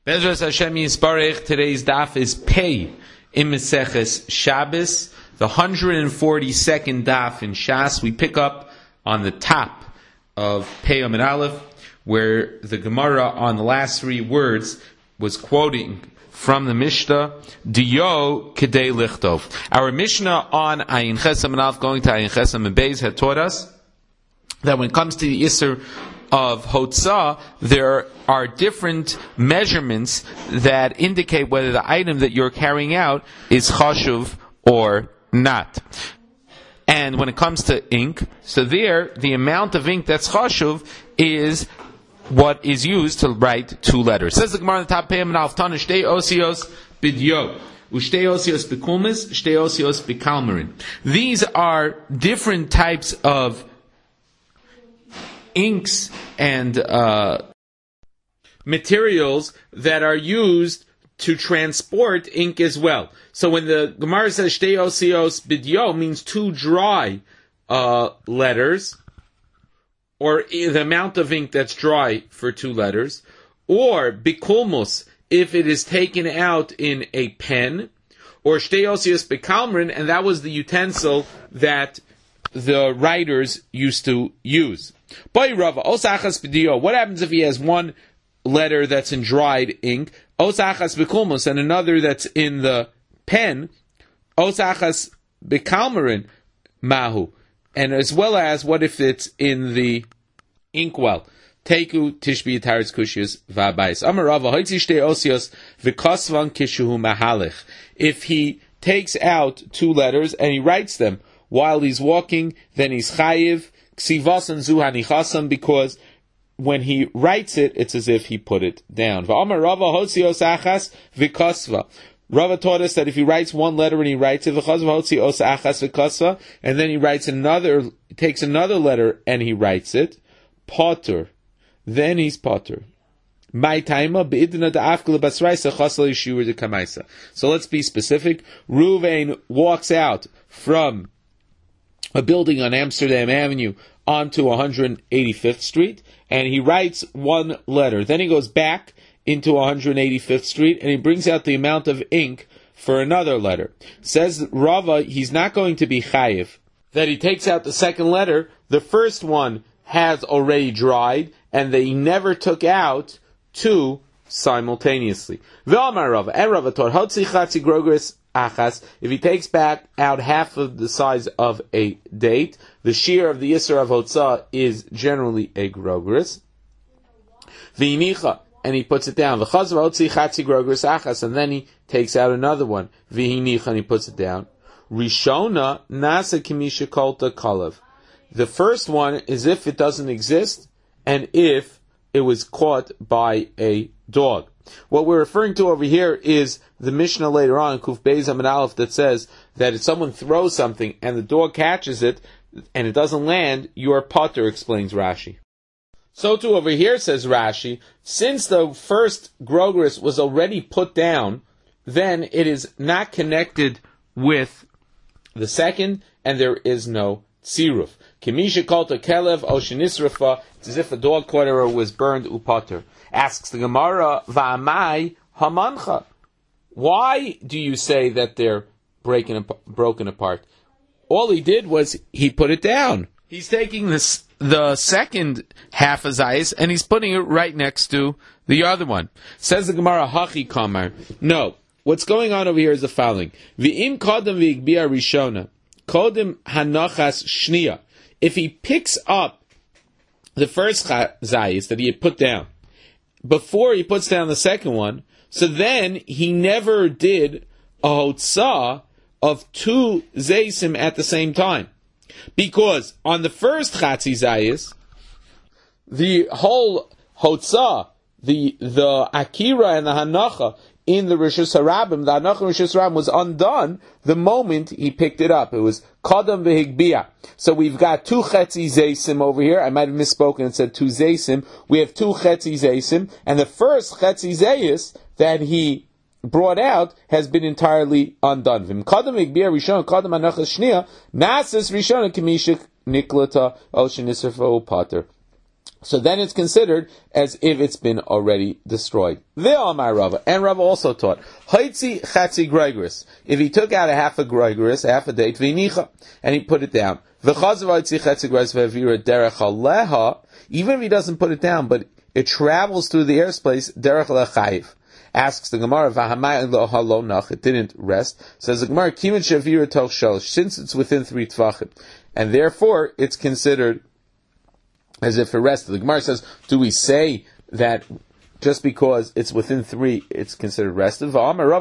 Bezras Hashem Yisbarech. Today's daf is Pei in Meseches Shabbos, the 142nd daf in Shas. We pick up on the top of Pei Amid Aleph, where the Gemara on the last three words was quoting from the Mishnah, Diyo Kedei Lichtov. Our Mishnah on Ayin Ches Amid Aleph, going to Ayin Ches Amid Beis, had taught us that when it comes to the Isser of Hotzah, there are different measurements that indicate whether the item that you're carrying out is chashuv or not. And when it comes to ink, so there, the amount of ink that's chashuv is what is used to write two letters. Says the Gemara on the top, Pei Amid Tana, Shtei Osios Bidyo. Ushtei Osios Bekulmis, Shtei Osios Bekalmarin. These are different types of inks and materials that are used to transport ink as well. So when the Gemara says Shtei Osios Bidyo, means two dry letters, or the amount of ink that's dry for two letters, or Bikulmus if it is taken out in a pen, or Shtei Osios Bekalmarin, and that was the utensil that the writers used to use. What happens if he has one letter that's in dried ink, osachas bekulmus, and another that's in the pen, osachas bekalmarin mahu, and as well as what if it's in the inkwell? Teku tishbi taris kushius v'abayis. Amar Rava hoitzi shtei osios v'kosvan kishuhu mahalich. If he takes out two letters and he writes them while he's walking, then he's chayiv ksivasan zuhanichasam, because when he writes it, it's as if he put it down. V'amar Rava hotzios achas v'kosva. Rava taught us that if he writes one letter and he writes it, v'chazva hotzios achas v'kosva, and then he writes another, takes another letter and he writes it, potter, then he's potter. My taima beidna da'afkele basraisa chasal yishur de kamaisa. So let's be specific. Ruvain walks out from a building on Amsterdam Avenue onto 185th Street, and he writes one letter. Then he goes back into 185th Street, and he brings out the amount of ink for another letter. Says Rava, he's not going to be chayiv, that he takes out the second letter. The first one has already dried, and they never took out two simultaneously. V'amar Rava, and Rava taught, Hotzi chatzi grogris achas, if he takes back out half of the size of a date, the shear of the Yisr of Hotzah is generally a grogris. V'inicha, and he puts it down. V'chazva hotzi chatzi grogris achas, and then he takes out another one. V'inicha, and he puts it down. Rishona nasa kimisha kolta kalev. The first one is if it doesn't exist, and if it was caught by a dog. What we're referring to over here is the Mishnah later on, Kuf Beis Amid Aleph, that says that if someone throws something and the dog catches it and it doesn't land, you are potter, explains Rashi. So too over here, says Rashi, since the first grogris was already put down, then it is not connected with the second, and there is no tziruf. Kimisha kolta kelev oshenisrafa, it's as if a dog caught or was burned upater. Asks the Gemara, va'amai hamancha. Why do you say that they're broken apart? All he did was he put it down. He's taking the second half of zayis and he's putting it right next to the other one. Says the Gemara, hachi kamar. No, what's going on over here is the following. V'im kodem v'igbia rishona, kodem hanachas shniya. If he picks up the first zayis that he had put down before he puts down the second one, so then he never did a hotzah of two zaysim at the same time. Because on the first chatzi zayis, the whole hotzah, the akira and the hanacha in the Rishus Harabim, the hanacha Rishus Harabim was undone the moment he picked it up. It was kadam v'higbia. So we've got two chetzi zaysim over here. I might have misspoken and said two zaysim. We have two chetzi zaysim, and the first chetzi zayis that he brought out has been entirely undone. V'im kadam v'higbia rishon kadam hanacha shnia nasas rishon kimishik niklata al shenisrfa pater. So then it's considered as if it's been already destroyed. Ve'amar Rava, and Rava also taught, Haitzi chatzi gregris. If he took out a half a gregris, half a date, v'nicha, and he put it down. V'chazav haitzi chatzi gregris v'avira derech aleha, even if he doesn't put it down, but it travels through the airspace, derech lechayiv. Asks the Gemara, v'hamay lo halonach, it didn't rest. Says the Gemara, kimin shavira toch shalosh, since it's within 3 tvachim, and therefore it's considered as if it rested. The Gemara says, do we say that just because it's within 3, it's considered rested? According to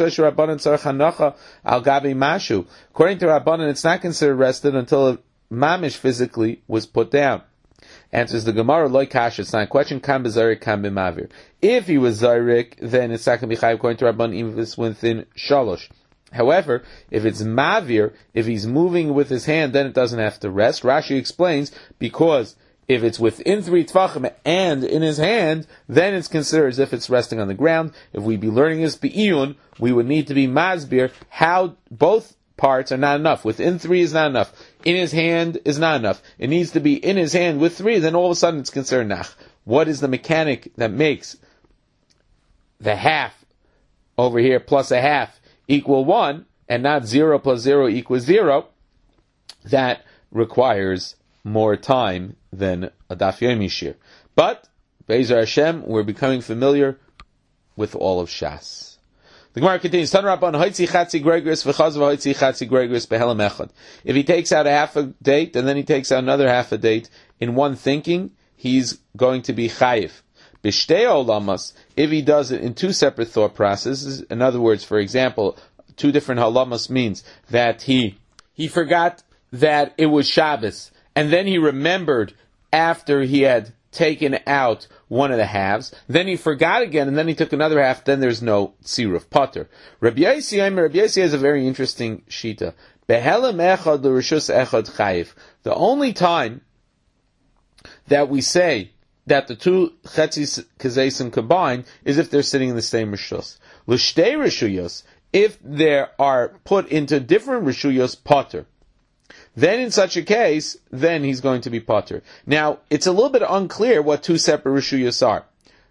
Rabbanan, it's not considered rested until mamish physically was put down. Answers the Gemara, loy kash, it's not a question, kam bezarik, kam b'mavir. If he was zarik, then it's not going to be chayiv according to Rabbanan, even if it's within shalosh. However, if it's mavir, if he's moving with his hand, then it doesn't have to rest. Rashi explains, because if it's within 3 tvachim and in his hand, then it's considered as if it's resting on the ground. If we be learning this be'iyun, we would need to be masbir how both parts are not enough. Within 3 is not enough. In his hand is not enough. It needs to be in his hand with 3, then all of a sudden it's considered nach. What is the mechanic that makes the half over here plus a half equal 1, and not 0 plus 0 equals 0? That requires more time than a Daf Yomi Shir. But, Be'ezer Hashem, we're becoming familiar with all of Shas. The Gemara continues, Tan Rabban, Hoitzi Chatzi Gregris, V'chazav Hoitzi Chatzi Gregris, Behelam Echad. If he takes out a half a date, and then he takes out another half a date, in one thinking, he's going to be Chayiv. B'shtei Olamas, if he does it in 2 separate thought processes, in other words, for example, 2 different Halamas means that he forgot that it was Shabbos, and then he remembered after he had taken out one of the halves, then he forgot again, and then he took another half, then there's no tziruf pater. Rabbi Yossi has a very interesting shita. Behelam echad l'rishus echad chayiv. The only time that we say that the 2 chetzis kazesim combine is if they're sitting in the same rishus. L'shtei rishuyos, if they are put into different rishuyos pater, then in such a case, then he's going to be potter. Now, it's a little bit unclear what 2 separate Rishuyos are.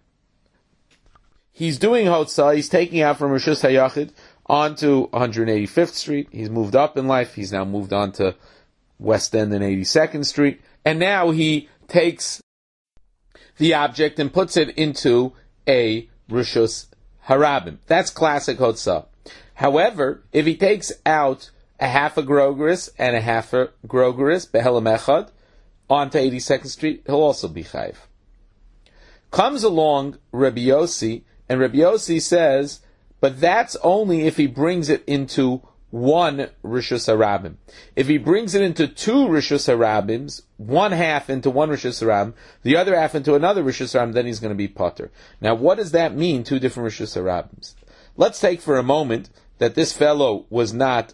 He's doing Hotzah, he's taking out from Rishus HaYachid onto 185th Street, he's moved up in life, he's now moved on to West End and 82nd Street, and now he takes the object and puts it into a Rishus Harabim. That's classic Hotzah. However, if he takes out a half a grogeris and a half a grogeris, behelam echad, onto 82nd Street, he'll also be chayiv. Comes along Rabbi Yossi, and Rabbi Yossi says, but that's only if he brings it into 1 Rishus Harabim. If he brings it into 2 Rishus Harabims, 1 half into 1 Rishus Harabim, the other half into another Rishus Harabim, then he's going to be potter. Now, what does that mean, 2 different Rishus Harabims? Let's take for a moment that this fellow was not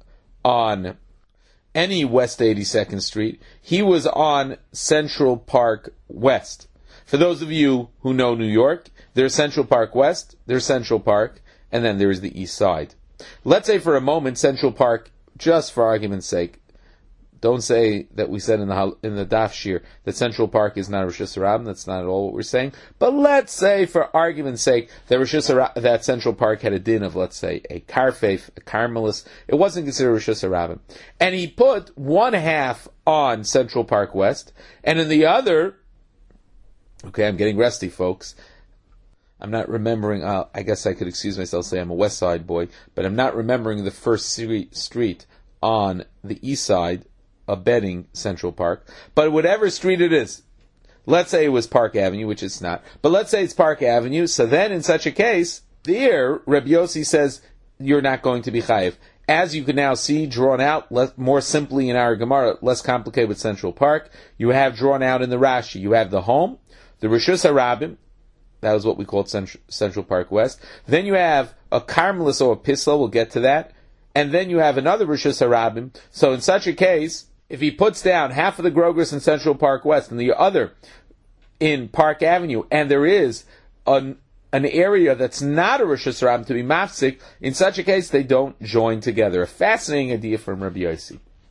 on any West 82nd Street. He was on Central Park West. For those of you who know New York, there's Central Park West, there's Central Park, and then there's the East Side. Let's say for a moment Central Park, just for argument's sake, don't say that we said in the Daf Shir that Central Park is not Rishus Harabim. That's not at all what we're saying. But let's say, for argument's sake, that Central Park had a din of, let's say, a Karfeif, a Carmelis. It wasn't considered Rishus Harabim. And he put 1 half on Central Park West, and in the other, okay, I'm getting rusty, folks. I'm not remembering, I guess I could excuse myself, say I'm a West Side boy, but I'm not remembering the first street on the East Side abetting Central Park. But whatever street it is, let's say it was Park Avenue, which it's not, but let's say it's Park Avenue, so then in such a case, there, Rabbi Yossi says, you're not going to be chayiv. As you can now see, drawn out, more simply in our Gemara, less complicated with Central Park, you have drawn out in the Rashi, you have the home, the Rishus Harabim, that was what we called Central Park West, then you have a Carmelis or a Pisla, we'll get to that, and then you have another Rishus Harabim. So in such a case, if he puts down half of the Grogris in Central Park West and the other in Park Avenue, and there is an area that's not a Rishus Harabim to be mafsik, in such a case they don't join together. A fascinating idea from Rabbi Yossi.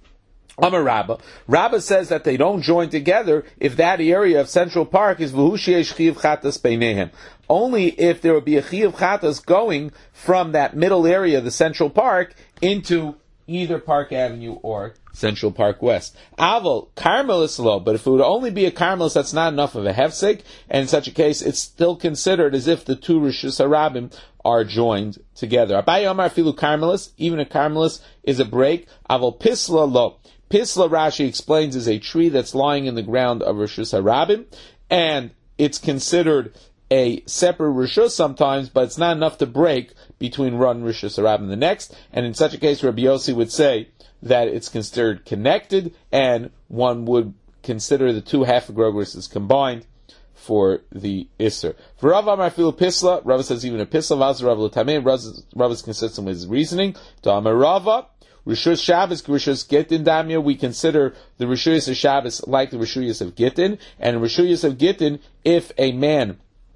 Amar Rabba. Rabba says that they don't join together if that area of Central Park is v'hushiesh chiv chatas beinehem. Only if there would be a chiv chatas going from that middle area of the Central Park into either Park Avenue or Central Park West. Aval, Carmelis law, but if it would only be a Carmelis, that's not enough of a hefsek, and in such a case, it's still considered as if the two Rishus Harabim are joined together. Abaye Omar Filu Carmelis, even a Carmelis is a break. Aval Pisla lo. Pisla, Rashi explains, is a tree that's lying in the ground of Rishus Harabim, and it's considered a separate Rishus sometimes, but it's not enough to break between one Rishus Harabim and the next, and in such a case, Rabbi Yossi would say that it's considered connected, and one would consider the two half-agrogrises combined for the Isser. For Rav Amar Filu Pisla, Rav says even a Pisla, Vaz Rav L'Tamei, Rav is consistent with his reasoning. To Amar Rava, Rishus Shabbos, Rishus Gittin Damya, we consider the Rishus of Shabbos like the Rishus of Gittin, and Rishus of Gittin, if a man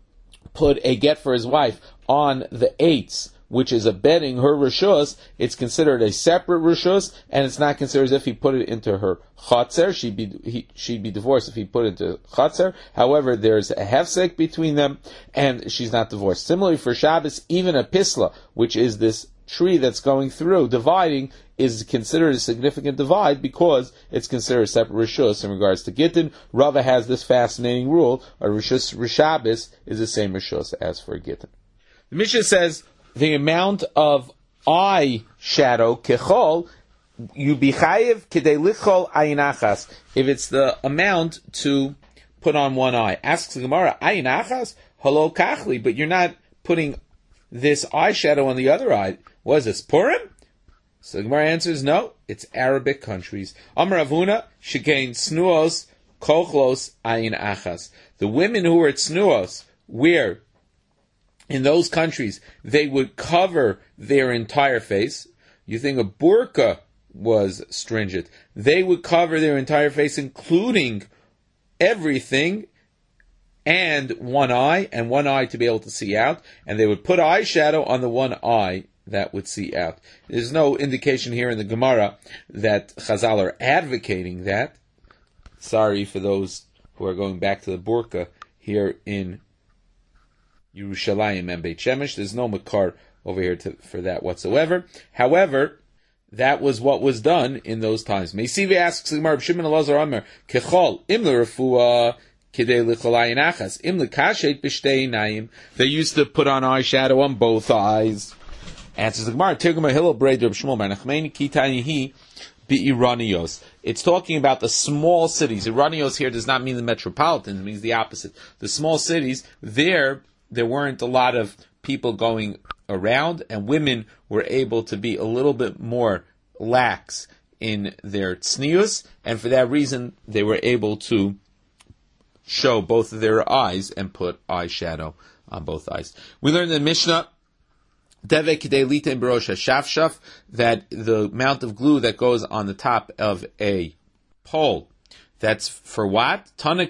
put a get for his wife on the 8th, which is abetting her Rishus, it's considered a separate Rishus, and it's not considered as if he put it into her Chatzer. She'd be divorced if he put it into Chatzer. However, there's a hefsek between them, and she's not divorced. Similarly, for Shabbos, even a Pisla, which is this tree that's going through, dividing, is considered a significant divide because it's considered a separate Rishus in regards to Gittin. Rava has this fascinating rule, a Rishus Rishabis is the same Rishus as for Gittin. The Mishnah says, the amount of eye shadow, kechol, you be chayiv kidei lichol ayin achas. If it's the amount to put on one eye. Asks the Gemara, ayin achas? Halo kachli, but you're not putting this eyeshadow on the other eye. Was this Purim? So the Gemara answers, no, it's Arabic countries. Amar Avuna, shekain snuos, kochlos ayin achas. The women who were at snuos, where in those countries, they would cover their entire face. You think a burqa was stringent. They would cover their entire face, including everything, and one eye to be able to see out. And they would put eyeshadow on the one eye that would see out. There's no indication here in the Gemara that Chazal are advocating that. Sorry for those who are going back to the burqa here in Yerushalayim and Beit Shemesh. There's no makar over here for that whatsoever. However, that was what was done in those times. Meisivi asks the Gemara, Shimon Elazar Amar, Kechol imle refuah kidei licholayin achas imle kashet b'shtei einayim. They used to put on eyeshadow on both eyes. Answers the Gemara, Tirgum Hillel Brei Reb Shmuel Bar Nachmani Kitanihi Iranios. It's talking about the small cities. Iranios here does not mean the metropolitans, it means the opposite. The small cities, there weren't a lot of people going around, and women were able to be a little bit more lax in their tznius, and for that reason, they were able to show both of their eyes and put eyeshadow on both eyes. We learned in Mishnah that the amount of glue that goes on the top of a pole, that's for what? The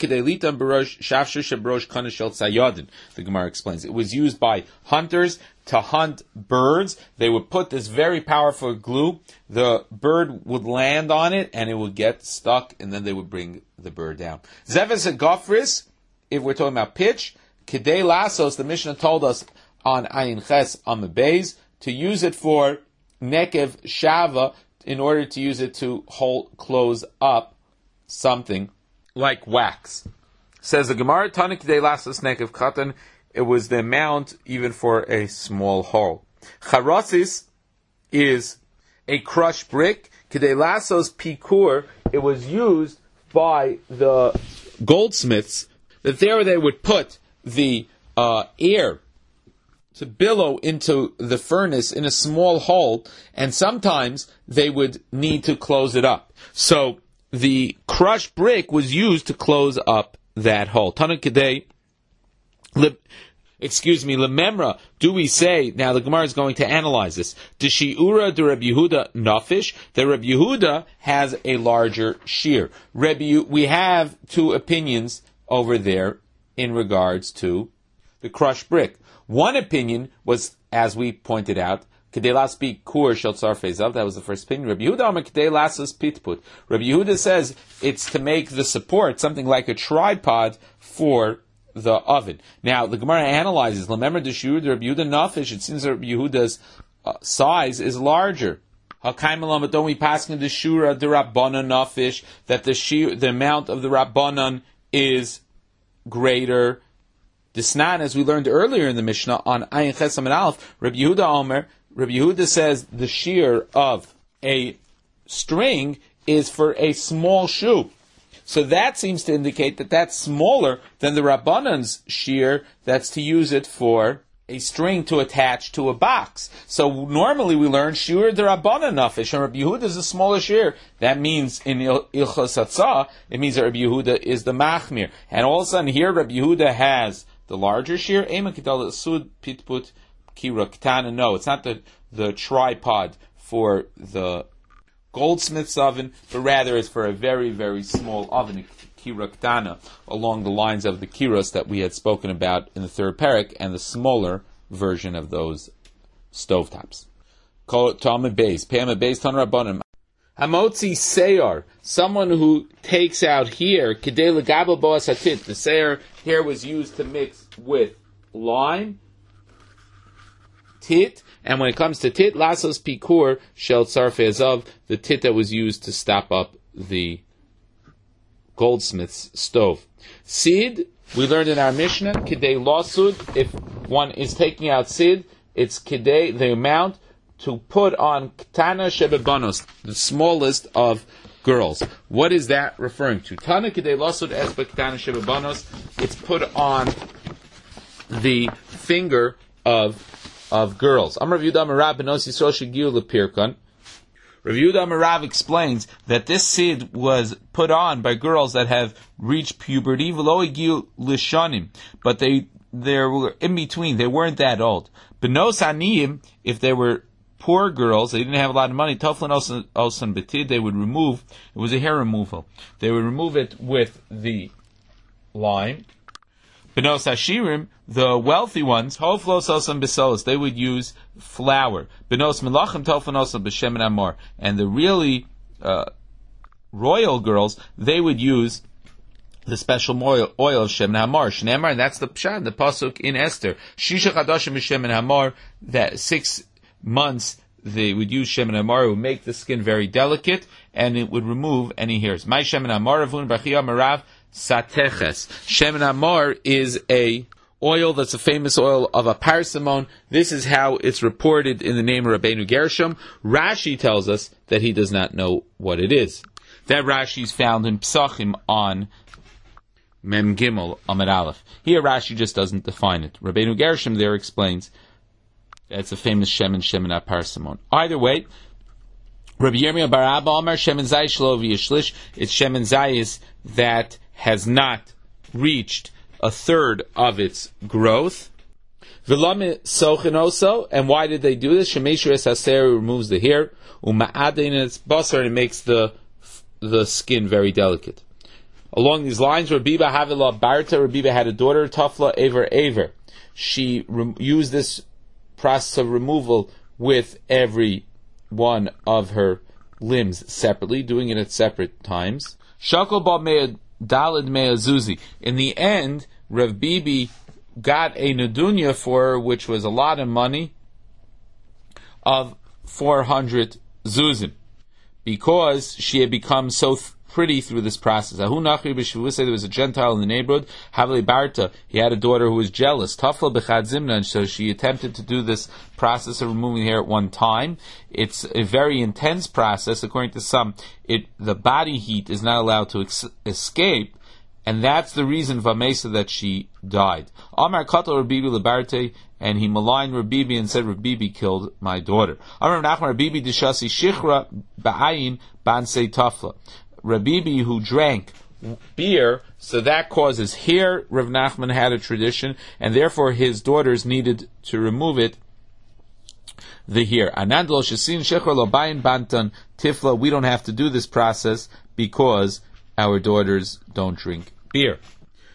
Gemara explains. It was used by hunters to hunt birds. They would put this very powerful glue. The bird would land on it, and it would get stuck, and then they would bring the bird down. Zeves Gofris, if we're talking about pitch, Kidei Lasos, the Mishnah told us on Ayin Ches Amabeis, to use it for Nekev Shava, in order to use it to close up something like wax. Says the Gemara, Tana Kidei Lasos Nekev Katan, it was the amount even for a small hole. Charasis is a crushed brick. Kidei Lasos Pikur, it was used by the goldsmiths, that there they would put the air to billow into the furnace in a small hole, and sometimes they would need to close it up. So the crushed brick was used to close up that hole. Tana Kedei, Lememra, do we say, now the Gemara is going to analyze this, D'Shiura de Reb Yehuda Nafish, that Reb Yehuda has a larger shear. We have two opinions over there in regards to the crushed brick. One opinion was, as we pointed out, Kedei las pikur shel tzarfei zav. That was the first opinion. Rabbi Yehuda Amar kedei lasas pitput. Rabbi Yehuda says it's to make the support something like a tripod for the oven. Now the Gemara analyzes. Remember the shiur the Rabbi Yehuda nafish. It seems that Rabbi Yehuda's size is larger. Hakaimalam, don't we pass in the shura the Rabbanan nafish that the amount of the Rabbanan is greater. Disnan, as we learned earlier in the Mishnah on Ayin Chesam and Aleph, Rabbi Yehuda Omer, Rabbi Yehuda says the shear of a string is for a small shoe. So that seems to indicate that that's smaller than the Rabbanan's shear that's to use it for a string to attach to a box. So normally we learn shiur the Rabbanan nafish, and Rabbi Yehuda is a smaller shiur. That means in Ilchos Hatzah, it means that Rabbi Yehuda is the machmir. And all of a sudden here Rabbi Yehuda has the larger shear. Ema kedal sud pitput kira ktana. No, it's not the tripod for the goldsmith's oven, but rather it's for a very, very small oven. Kira ktana, along the lines of the kiros that we had spoken about in the third parak, and the smaller version of those stovetops. Hamotzi seyar, someone who takes out here, kedei legabel boas hatit. The seyar here was used to mix with lime, tit, and when it comes to tit, lasos pikur shel tzarfei zav, the tit that was used to stop up the goldsmith's stove. Sid, we learned in our Mishnah, kidei losud, if one is taking out sid, it's kidei, the amount to put on ktana shebebanos, the smallest of girls. What is that referring to? Tana kidei losud esba ktana shebebanos, it's put on the finger of girls. Amar Rav Yehuda Amar Rav benos Yisrael shegiu lepirkan. Rav Yehuda Amar Rav explains that this sid was put on by girls that have reached puberty, v'lo hagiu lishanim, but they were in between. They weren't that old. Benos aniyim, if they were poor girls, they didn't have a lot of money. Toflan osan betid, they would remove. It was a hair removal. They would remove it with the lime. Benos Hashirim, the wealthy ones, Hoflos Osam Besolos, they would use flour. Benos Melachim Tofan Osam B'Shem and Amor. And the really royal girls, they would use the special oil of Shem and Hamar. Shneimar, and that's the Pshat, the Pasuk in Esther. Shisha Chadashim B'Shem and Hamar, that 6 months they would use Shem and Hamar, it would make the skin very delicate, and it would remove any hairs. My Shem and Hamar, Avun B'Chia Marav, Sateches. Shem and Amar is a oil that's a famous oil of a parsimon. This is how it's reported in the name of Rabbeinu Gershom. Rashi tells us that he does not know what it is. That Rashi is found in Psachim on Mem Gimel Amud Aleph. Here Rashi just doesn't define it. Rabbeinu Gershom there explains that it's a famous Shem and parsimon. Either way, Rabbi Yirmiyah bar Abba Amar Shem and Zayis shelo v'yishlish. It's Shem and Zayis that has not reached a third of its growth. V'lame sochin also, and why did they do this? Shemeshur es haser, removes the hair, uma'adein its basar, and it makes the skin very delicate. Along these lines, Rabbiba Havila Barta, Rabbiba had a daughter, Tafla Aver. She used this process of removal with every one of her limbs separately, doing it at separate times. Shakal ba me'ad dalid me'azuzi. In the end, Rav Bibi got a nedunya for her, which was a lot of money, of 400 zuzim, because she had become so pretty through this process. Ahu Nachri b'Shavua, there was a Gentile in the neighborhood. Havli Barta, he had a daughter who was jealous. Tafla b'chad zimna, so she attempted to do this process of removing the hair at one time. It's a very intense process. According to some, the body heat is not allowed to escape, and that's the reason Vamesa that she died. Amar Katal Rabibi Lebarte, and he maligned Rabibi and said, Rabibi killed my daughter. Amar Nachman Rabibi Dishasi Shichra Ba'ayin Bansei Tafla. Rabibi, who drank beer, so that causes hair. Rav Nachman had a tradition, and therefore his daughters needed to remove it, the hair. Anandlo Shasin Shechra Lobayin Bantan Tifla, we don't have to do this process because our daughters don't drink beer.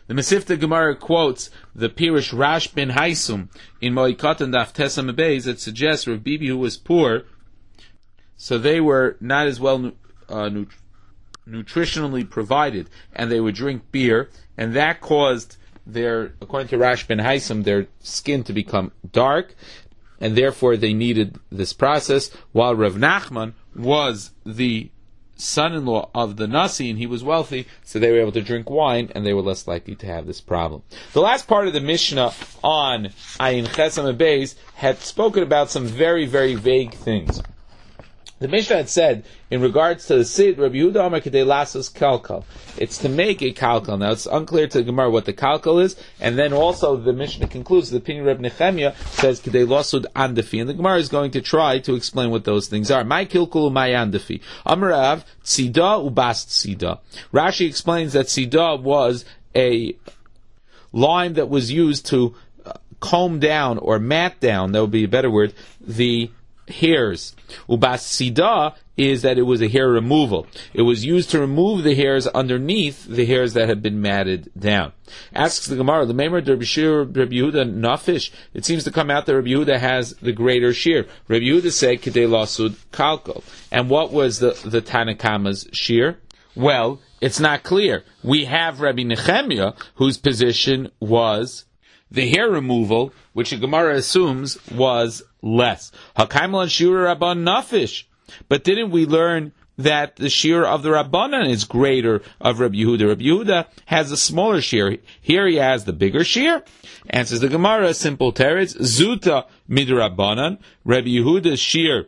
The Mesivta Gemara quotes the Pirush Rash ben Haisum in Moikatan Daf Tesam Beis that suggests Rav Bibi, who was poor, so they were not as well nutritionally provided, and they would drink beer, and that caused their, according to Rash ben Haisum, their skin to become dark, and therefore they needed this process, while Rav Nachman was the son-in-law of the Nasi, and he was wealthy, so they were able to drink wine, and they were less likely to have this problem. The last part of the Mishnah on Ayin Chesam Beis had spoken about some very, very vague things. The Mishnah had said, in regards to the Sid, Rabbi Yehuda Amar Kedei Lasos Kalkal. It's to make a kalkal. Now, it's unclear to the Gemara what the kalkal is, and then also the Mishnah concludes, the opinion of Reb Nechemia says Kedei Lasud Andafi, and the Gemara is going to try to explain what those things are. My kilkul, my Andafi. Amarav, Tzida ubast Tzida. Rashi explains that Tzida was a lime that was used to comb down, or mat down, that would be a better word, the hairs. Ubasida is that it was a hair removal. It was used to remove the hairs underneath the hairs that had been matted down. Asks the Gemara, the Meimer Rabbi Yehuda Nafish. It seems to come out that Rabbi Yehuda has the greater shear. Rabbi Yehuda said Kedei Lasud Kalkal. And what was the Tanakama's shear? Well, it's not clear. We have Rabbi Nechemia, whose position was the hair removal, which the Gemara assumes was less. Hakaimal Shura Rabban Nafish. But didn't we learn that the shear of the Rabbanan is greater of Rabbi Yehuda? Rabbi Yehuda has a smaller shear. Here he has the bigger shear. Answers the Gemara, simple teretz, Zuta midrabbanan. Rabbi Yehuda's shear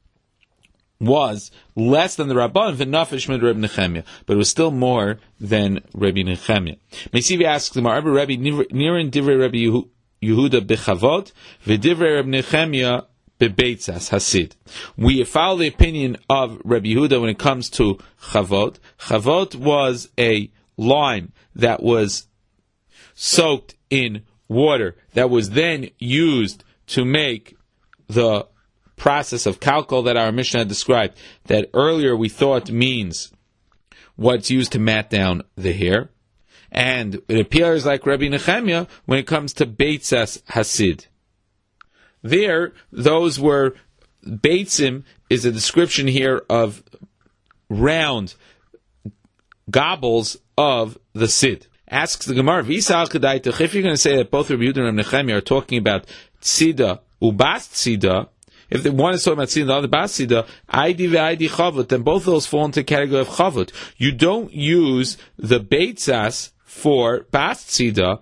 was less than the Rabban, v'nafish mid Rabbi Nechemia, but it was still more than Rabbi Nechemia. Meisivi asks the Gemara, Rabbi Nirin divrei Rabbi Yehuda bechavot, v'divrei Rabbi Nechemia bebeitzas hasid. We follow the opinion of Rabbi Yehuda when it comes to chavot. Chavot was a lime that was soaked in water that was then used to make the process of kalkal that our Mishnah had described, that earlier we thought means what's used to mat down the hair. And it appears like Rabbi Nechemia when it comes to beitzas hasid. There, those were, beitzim is a description here of round gobbles of the sid. Asks the Gemara, if you're going to say that both Rabbi Yehuda and Rabbi Nechemia are talking about tzida ubas tzida, if the one is talking about tzida, the other bas tzida, ID ve'ID chavut, then both of those fall into the category of chavut. You don't use the beitzas for bas tzida,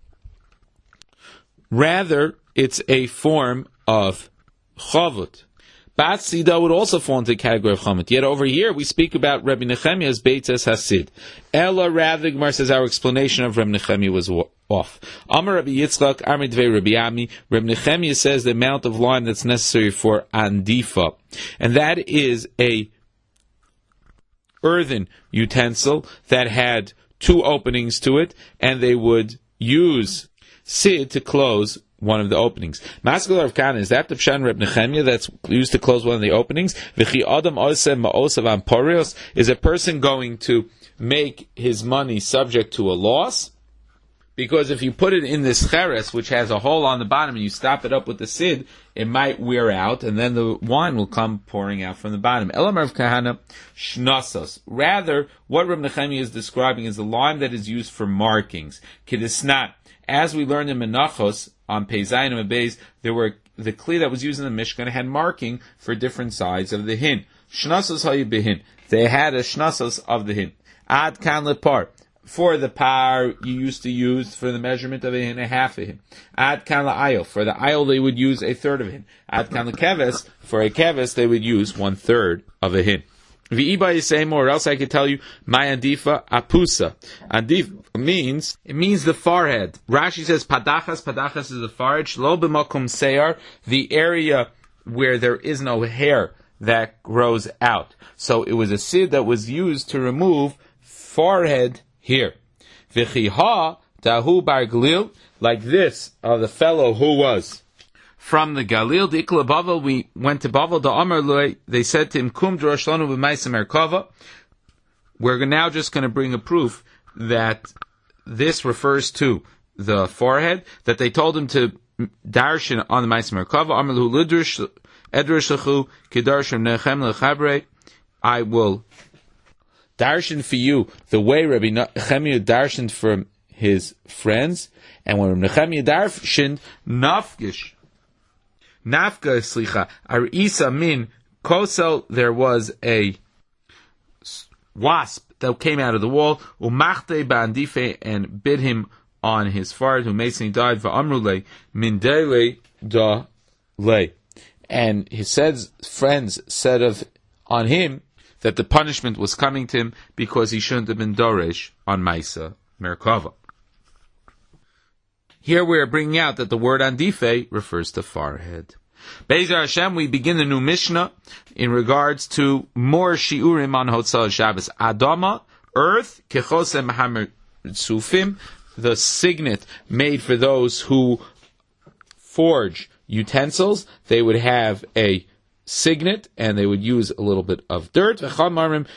rather it's a form of chavut. Bas tzida would also fall into the category of chavut. Yet over here we speak about Rabbi Nechemia's beitzas hasid. Ella, rather, the Gemara says our explanation of Rabbi Nechemia was off. Amar Rabbi Yitzchak, Amar Dvei Rabbi Ami. Rabbi Nechemia says the amount of lime that's necessary for andifa, and that is a earthen utensil that had two openings to it, and they would use sid to close one of the openings. Maskal of Kana, is that the Pshan Reb Nechemia that's used to close one of the openings? V'chi adam osem ma'osav amporios, is a person going to make his money subject to a loss? Because if you put it in this cheres, which has a hole on the bottom, and you stop it up with the sid, it might wear out, and then the wine will come pouring out from the bottom. Elamar of Kahana, shnasas. Rather, what Reb Nechemia is describing is the lime that is used for markings. Kidisnat. As we learned in Menachos, on Peizayin and Beis, there were the kli that was used in the Mishkan had marking for different sides of the hin. Shnasas hayu behin. They had a shnasas of the hin. Ad kan lepar. For the par, you used to use for the measurement of a hin, a half a hin. Ad kan la'ayil. For the ayil, they would use a third of a hin. Ad kan lekeves. For a keves, they would use 1/3 of a hin. V'iba yisayim, or else I could tell you, my andifa apusa. Andifa means the forehead. Rashi says padachas is the forehead. Shlo b'makom seyar, the area where there is no hair that grows out. So it was a sid that was used to remove forehead here. V'chiha tahu bar Galil, like this of the fellow who was from the Galil, the Ikla Bavel, we went to Bavel, the Amar Lui, they said to him, Kum droshlanu b'maisa merkava. We're now just going to bring a proof that this refers to the forehead, that they told him to darshan on the Ma'aser Merkava. Amalu lidrush edrush kedarshan nechem lechabre. I will darshan for you the way Rabbi Nechemiah darshaned for his friends, and when Rabbi Nechemiah darshaned nafka slicha arisa min kosel, there was a wasp that came out of the wall, umachte bandife, and bit him on his forehead, who Mason died, va'amrule mindele da le, and his friends said on him that the punishment was coming to him because he shouldn't have been doresh on Maisa Merkava. Here we are bringing out that the word andife refers to forehead. Be'ezer Hashem, we begin the new Mishnah in regards to more shiurim on Hotzah Shabbos. Adama, earth, kechosem hamer sufim, the signet made for those who forge utensils. They would have a signet, and they would use a little bit of dirt. Chacham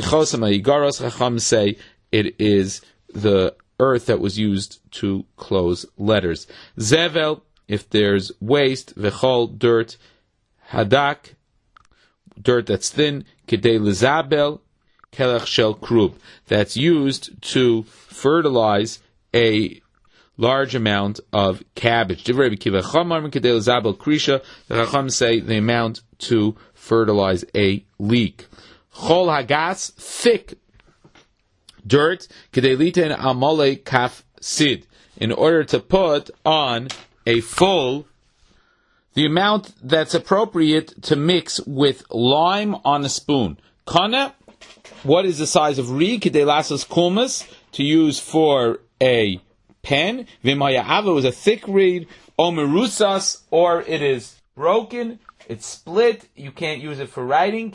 say it is the earth that was used to close letters. Zevel, if there's waste. V'chol, dirt. Hadak, dirt that's thin. Kedei lezabel, kelech shel krub, that's used to fertilize a large amount of cabbage. The Chacham say the amount to fertilize a leek. Chol hagas, thick dirt, kedeliten amole kaf sid, in order to put on a full, the amount that's appropriate to mix with lime on a spoon. Kana, what is the size of reed? Kedelasos kulmas, to use for a pen. V'maya'ava was a thick reed. Omerusas, or it is broken, it's split, you can't use it for writing.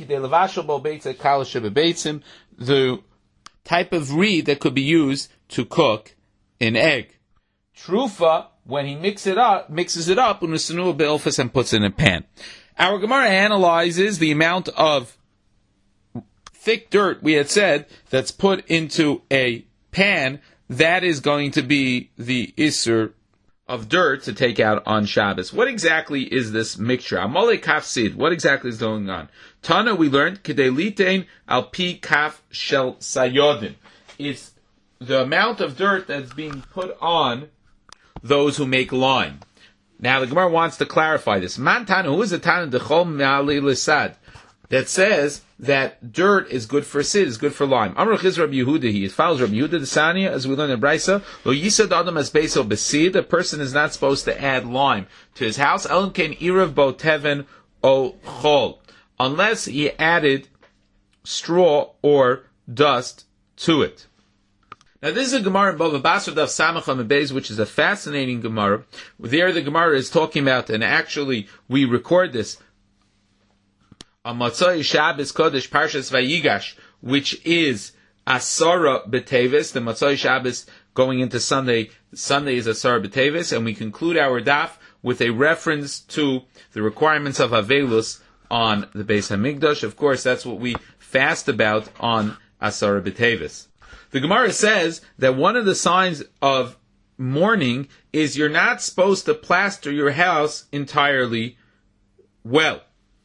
The type of reed that could be used to cook an egg. Trufa, when he mixes it up, and puts it in a pan. Our Gemara analyzes the amount of thick dirt, we had said, that's put into a pan. That is going to be the Isser of dirt to take out on Shabbos. What exactly is this mixture? Amole kaf sid. What exactly is going on? Tana, we learned, kedei litein al pi kaf shel sayodin. It's the amount of dirt that's being put on those who make lime. Now the Gemara wants to clarify this. Man Tana, who is the Tana dechol me'ali l'sad, that says that dirt is good for sid, is good for lime. Amr Chiz Rabbi Yehuda, he follows Rabbi Yehuda the Sanya, as we learn in Brisa. Lo yisad adam as beso besid, a person is not supposed to add lime to his house. Elam ken irav bo teven o chol, unless he added straw or dust to it. Now this is a Gemara in Bava Basra Daf Samach Amud Beis, which is a fascinating Gemara. There the Gemara is talking about, and actually we record this on Motzai Shabbos Kodesh Parshas Vayigash, which is Asara B'Teves, the Motzai Shabbos going into Sunday. Sunday is Asara B'Teves, and we conclude our daf with a reference to the requirements of Avelus on the Beis Hamikdash. Of course, that's what we fast about on Asara B'Teves. The Gemara says that one of the signs of mourning is you're not supposed to plaster your house entirely well.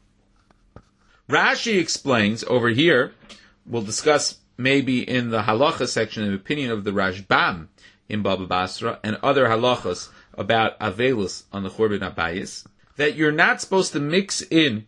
Rashi explains over here, we'll discuss maybe in the halacha section the opinion of the Rashbam in Baba Basra and other halachas about Avelus on the Churban Abayis, that you're not supposed to mix in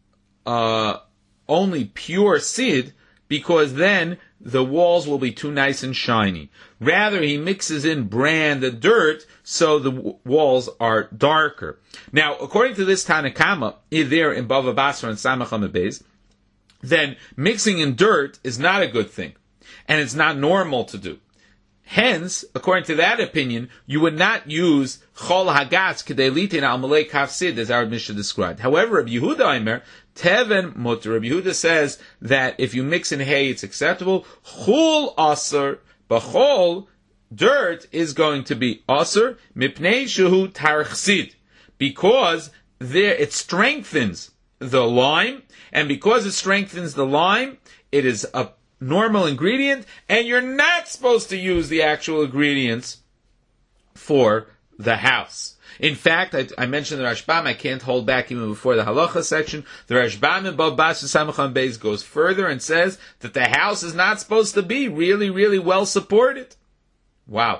only pure sid, because then the walls will be too nice and shiny. Rather, he mixes in bran, the dirt, so the walls are darker. Now, according to this Tanakama, there in Bava Basra and Samach Amud Beis, then mixing in dirt is not a good thing, and it's not normal to do. Hence, according to that opinion, you would not use chol hagatz kedei litin al malei kaf sid, as our Mishnah described. However, Rabbi Yehuda Aimer, teven mutter, Rabbi Yehuda says that if you mix in hay, it's acceptable. Chul aser, b'chol, dirt is going to be aser, mipnei shehu tarch sid, because there it strengthens the lime, and because it strengthens the lime, it is normal ingredient, and you're not supposed to use the actual ingredients for the house. In fact, I mentioned the Rashbam. I can't hold back even before the halacha section. The Rashbam in Bava Basra Samachan Beis goes further and says that the house is not supposed to be really, really well supported. Wow.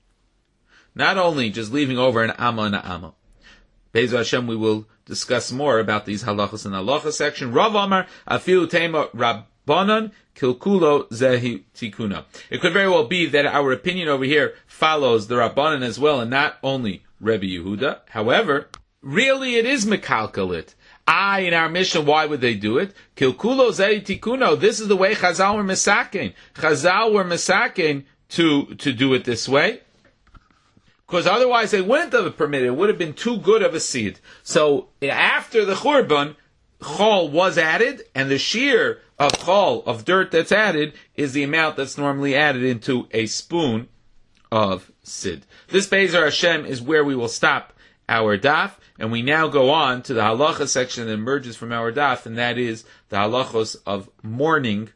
Not only just leaving over an amma and an amma. Be'ez Hashem, we will discuss more about these halachas in the halacha section. Rav Amar, afilu tema Rabbanan, kilkulo zehi tikuna. It could very well be that our opinion over here follows the Rabbanan as well, and not only Rebbe Yehuda. However, really it is mekalkalit. In our mission, why would they do it? Kilkulo zehi tikuno. This is the way Chazal were mesaken. Chazal were mesaken to do it this way. Because otherwise they wouldn't have permitted. It would have been too good of a seed. So after the Churban, chol was added, and the shear of chol, of dirt that's added, is the amount that's normally added into a spoon of sid. This Be'ezer Hashem is where we will stop our daf, and we now go on to the halacha section that emerges from our daf, and that is the halachos of mourning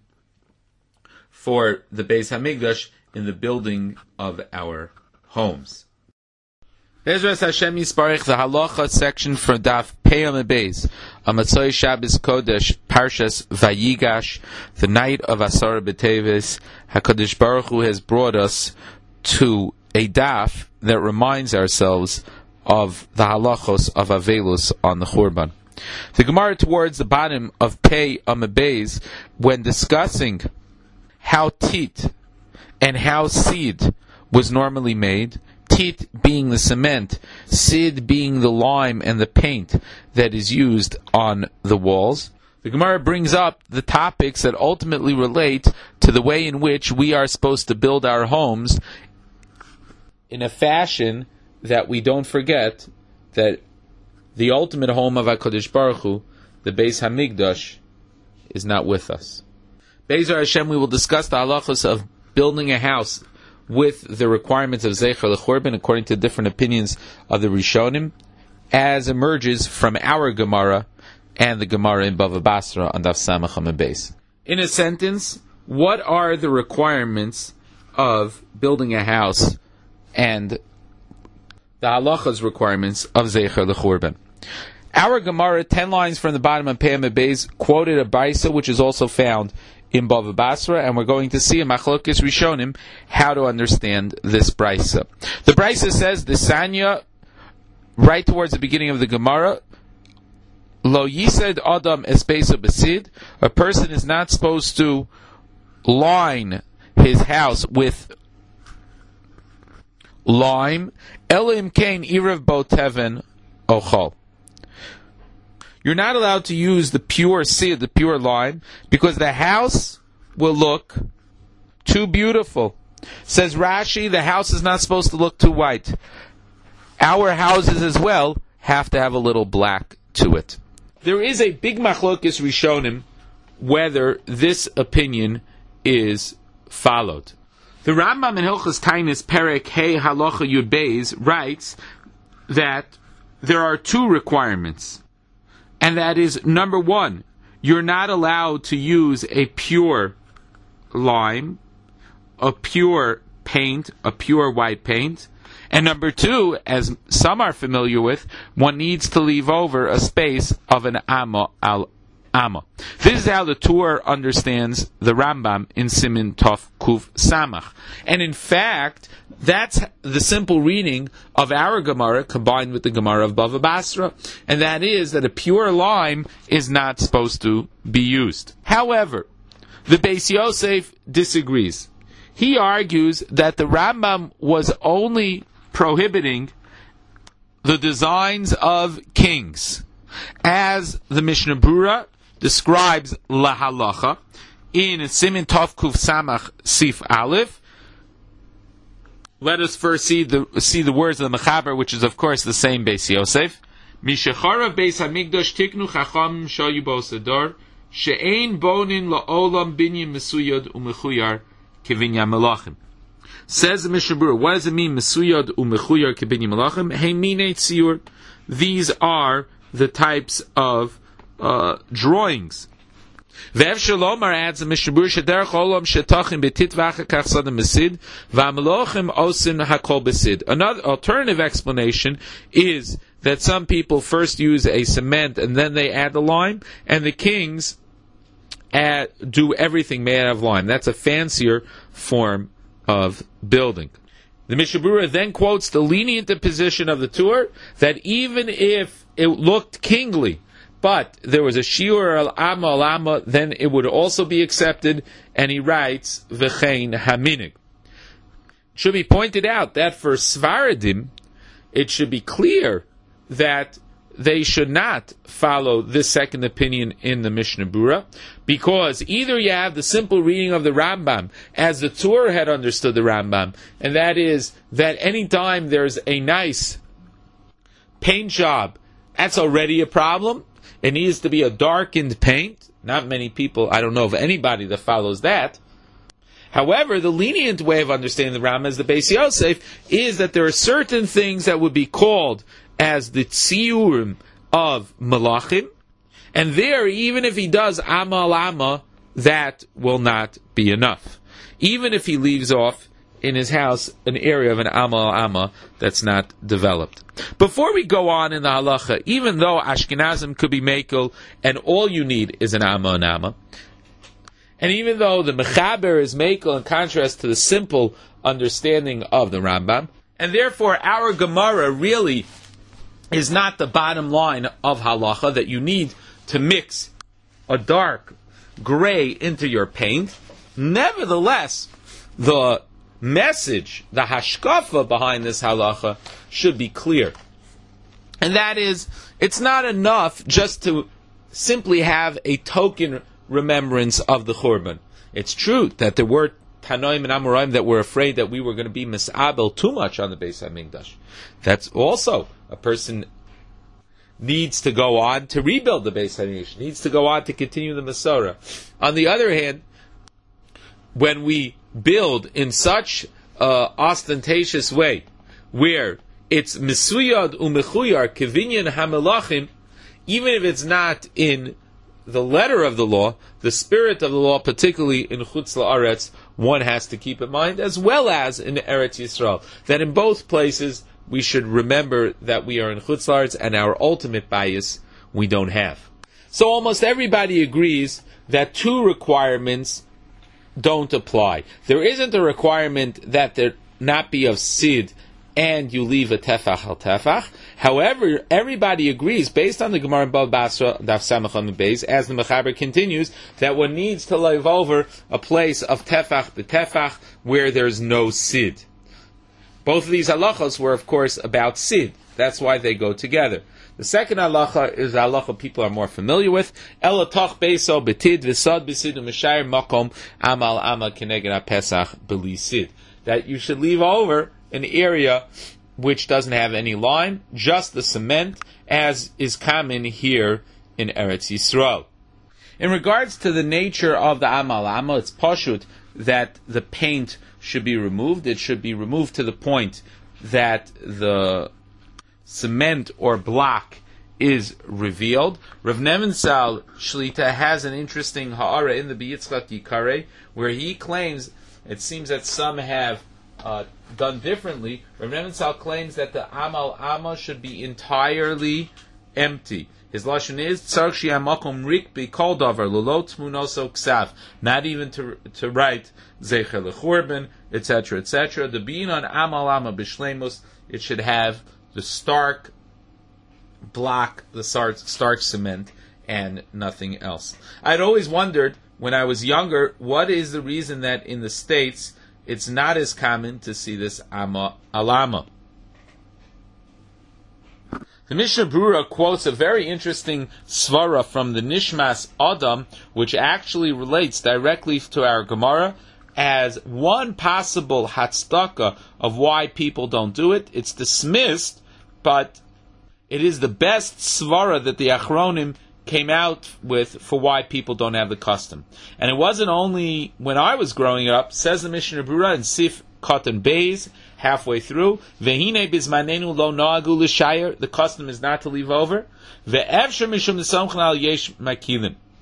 for the Beis Hamikdash in the building of our homes. Bezras Hashem Yisparich, the halacha section from Daf Peyam Beis, Amatzoi Shabbos Kodesh, Parshas Vayigash, the night of Asar B'Teves. HaKadosh Baruch Hu has brought us to a daf that reminds ourselves of the halachos of Avelus on the Churban. The Gemara towards the bottom of Pei Amabeis, when discussing how tit and how seed was normally made, tit being the cement, sid being the lime and the paint that is used on the walls. The Gemara brings up the topics that ultimately relate to the way in which we are supposed to build our homes in a fashion that we don't forget that the ultimate home of HaKadosh Baruch Hu, the Beis Hamikdash, is not with us. Be'ezer Hashem, we will discuss the halachos of building a house with the requirements of Zecher L'Churban according to different opinions of the Rishonim, as emerges from our Gemara and the Gemara in Bava Basra on Daf Samach Amud Beis. In a sentence, what are the requirements of building a house and the halacha's requirements of Zecher L'Churban? Our Gemara, 10 lines from the bottom of Pei Amud Beis, quoted a Baisa which is also found in Bava Basra, and we're going to see in Machlokes Rishonim how to understand this Brisa. The Brisa says, the Sanya, right towards the beginning of the Gemara, Lo Yised Adam Espeso Besid, a person is not supposed to line his house with lime, Elim Kain Irav Bo Teven Ochol. You're not allowed to use the pure seed, the pure lime, because the house will look too beautiful. Says Rashi, the house is not supposed to look too white. Our houses as well have to have a little black to it. There is a big machlokes rishonim whether this opinion is followed. The Rambam in Hilchos Tainis Perek Hey Halacha Yud Beis writes that there are two requirements. And that is, number one, you're not allowed to use a pure lime, a pure paint, a pure white paint. And number two, as some are familiar with, one needs to leave over a space of an amma al amma. This is how the Torah understands the Rambam in Simin Tov Kuf Samach. And in fact, that's the simple reading of our Gemara combined with the Gemara of Bava Basra. And that is that a pure lime is not supposed to be used. However, the Beis Yosef disagrees. He argues that the Rambam was only prohibiting the designs of kings. As the Mishnah Brura describes La Halacha in Simin Tov Kuf Samach Sif Aleph. Let us first see the words of the Mechaber, which is of course the same Beis Yosef. Mishacharav Beis Hamikdash tiknu chacham shayu bo sedar she'ein bonin la'olam binyan mesuyad u'mechuyar kevinyan melachim. Says the Mishnah Berurah, what does it mean mesuyad u'mechuyar kevinyan melachim? Hey minei tziur. These are the types of drawings Ve'ev Shalomar adds the Mishnah Berurah Shederech Olam Shetachim B'Titvacha Kach Sadam Besid V'Amelochim Osin Hakol Besid. Another alternative explanation is that some people first use a cement and then they add the lime, and the kings do everything made out of lime. That's a fancier form of building. The Mishnah Berurah then quotes the lenient position of the Tur that even if it looked kingly, but there was a shiur al-amma, then it would also be accepted, and he writes, v'chein haminig. It should be pointed out that for Svaradim, it should be clear that they should not follow this second opinion in the Mishnah Berurah, because either you have the simple reading of the Rambam, as the Tur had understood the Rambam, and that is that any time there's a nice paint job, that's already a problem. It needs to be a darkened paint. Not many people, I don't know of anybody that follows that. However, the lenient way of understanding the Rambam as the Beis Yosef is that there are certain things that would be called as the tziyurim of malachim, and there, even if he does amma, that will not be enough. Even if he leaves off in his house an area of an amma that's not developed. Before we go on in the halacha, even though Ashkenazim could be mekel and all you need is an amma, and even though the Mechaber is mekel in contrast to the simple understanding of the Rambam, and therefore our Gemara really is not the bottom line of halacha, that you need to mix a dark gray into your paint, nevertheless, the message, the hashkafa behind this halacha should be clear. And that is, it's not enough just to simply have a token remembrance of the Churban. It's true that there were Tanoim and Amoraim that were afraid that we were going to be misabel too much on the Beis HaMikdash. That's also a person needs to go on to rebuild the Beis HaMikdash, needs to go on to continue the Masorah. On the other hand, when we build in such ostentatious way, where it's misuyad umechuyar kevinyan hamelachim, even if it's not in the letter of the law, the spirit of the law, particularly in Chutz La'aretz, one has to keep in mind, as well as in Eretz Yisrael, that in both places we should remember that we are in Chutz La'aretz and our ultimate bias we don't have. So almost everybody agrees that two requirements don't apply. There isn't a requirement that there not be of sid and you leave a tefach al tefach. However, everybody agrees, based on the Gemara in Bava Basra, Daf Samach on the base, as the Mechaber continues, that one needs to live over a place of tefach b'tefach where there's no sid. Both of these halachos were, of course, about sid. That's why they go together. The second halacha is a halacha people are more familiar with. Ela toch beiso betid v'sad b'sid u'meshayir makom amal ama keneged pesach b'li sid. That you should leave over an area which doesn't have any lime, just the cement, as is common here in Eretz Yisrael. In regards to the nature of the amal ama, it's pashut that the paint should be removed. It should be removed to the point that the cement or block is revealed. Rav Nevensal Shlita has an interesting ha'ara in the B'Yitzchak Yikareh, where he claims, it seems that some have done differently. Rav Nevensal claims that the amal ama should be entirely empty. His lashon is tzarich sheyeh makom rik b'kol davar lelo tmunoso ksav, not even to write zecher lechurban, etc., etc. The being on amal ama b'shleimus, it should have the stark block, the stark cement, and nothing else. I'd always wondered, when I was younger, what is the reason that in the States it's not as common to see this ama alama. The Mishnah Berurah quotes a very interesting svara from the Nishmas Adam, which actually relates directly to our Gemara, as one possible hatzdaka of why people don't do it. It's dismissed, but it is the best svara that the Achronim came out with for why people don't have the custom. And it wasn't only when I was growing up, says the Mishnah Berurah in Sif Katan Beis, halfway through, Vehine bizmanenu lo noagu l'shayir, the custom is not to leave over. Ve'efsher mishum nesamchan al yesh makilin.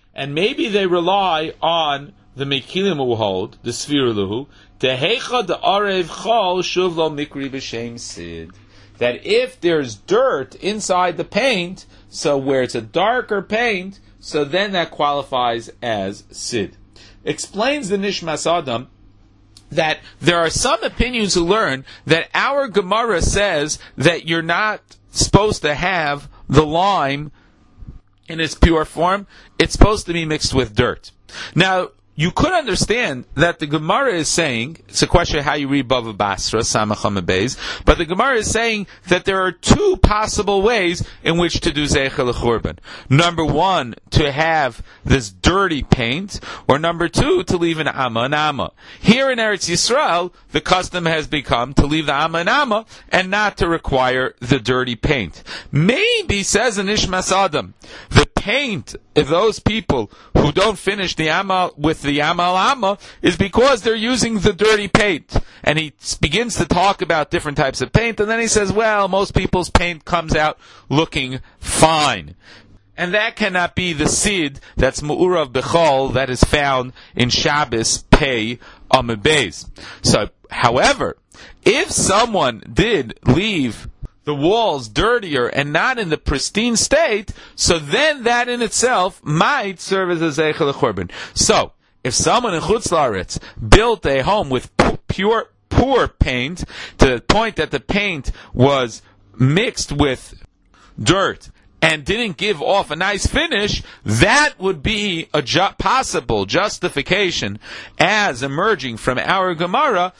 And maybe they rely on the Mekilim who hold, the Sfirulahu, Tehecha de Arev Chol Shuv Lo Mikri B'Shem Sid. That if there's dirt inside the paint, so where it's a darker paint, so then that qualifies as Sid. Explains the Nishmas Adam that there are some opinions who learn that our Gemara says that you're not supposed to have the lime in its pure form. It's supposed to be mixed with dirt. Now, you could understand that the Gemara is saying, it's a question of how you read Bava Basra, Samacham Beis, but the Gemara is saying that there are two possible ways in which to do Zeicha L'Churban. Number one, to have this dirty paint, or number two, to leave an Amma and Amma. Here in Eretz Yisrael, the custom has become to leave the Amma and Amma, and not to require the dirty paint. Maybe, says an Nishmas Adam, the paint of those people who don't finish the Amma with the Amal Amma is because they're using the dirty paint. And he begins to talk about different types of paint, and then he says, well, most people's paint comes out looking fine. And that cannot be the Sid that's Mu'urav Bechol that is found in Shabbos Pei Amud Beis. So, however, if someone did leave the walls dirtier and not in the pristine state, so then that in itself might serve as a Zeicha L'Churban. So, if someone in Chutz La'aretz built a home with poor paint, to the point that the paint was mixed with dirt and didn't give off a nice finish, that would be a possible justification as emerging from our Gemara.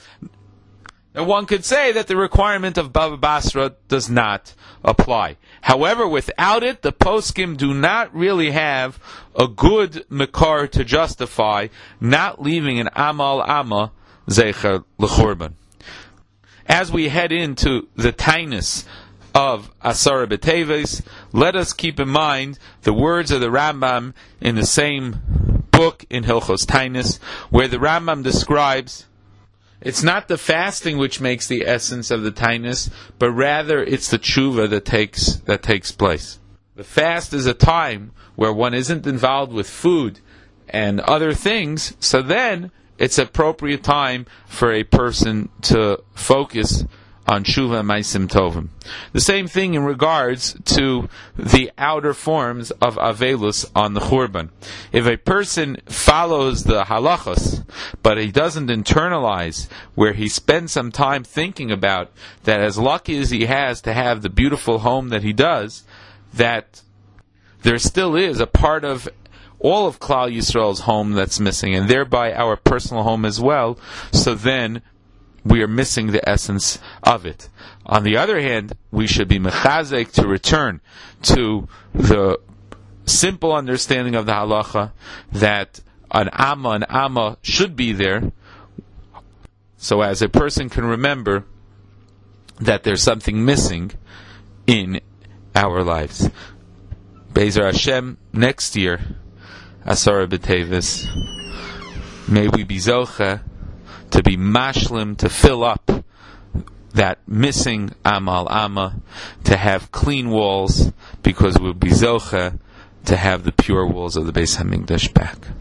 And one could say that the requirement of Bava Basra does not apply. However, without it, the poskim do not really have a good makar to justify not leaving an Amal Amma Zeicha L'Churban. As we head into the tainus of Asara B'Teves, let us keep in mind the words of the Rambam in the same book in Hilchos Tainus, where the Rambam describes it's not the fasting which makes the essence of the tainus, but rather it's the tshuva that takes place. The fast is a time where one isn't involved with food and other things, so then it's appropriate time for a person to focus on tshuva and maisim tovim. The same thing in regards to the outer forms of avelus on the churban. If a person follows the halachos, but he doesn't internalize, where he spends some time thinking about that, as lucky as he has to have the beautiful home that he does, that there still is a part of all of Klal Yisrael's home that's missing, and thereby our personal home as well, so then we are missing the essence of it. On the other hand, we should be mechazek to return to the simple understanding of the halacha that an amma should be there, so as a person can remember that there's something missing in our lives. Be'ezer Hashem, next year, Asara B'Teves, may we be zocha to be mashlim, to fill up that missing Amal Amma, to have clean walls, because we'll be zocha to have the pure walls of the Beis HaMikdash back.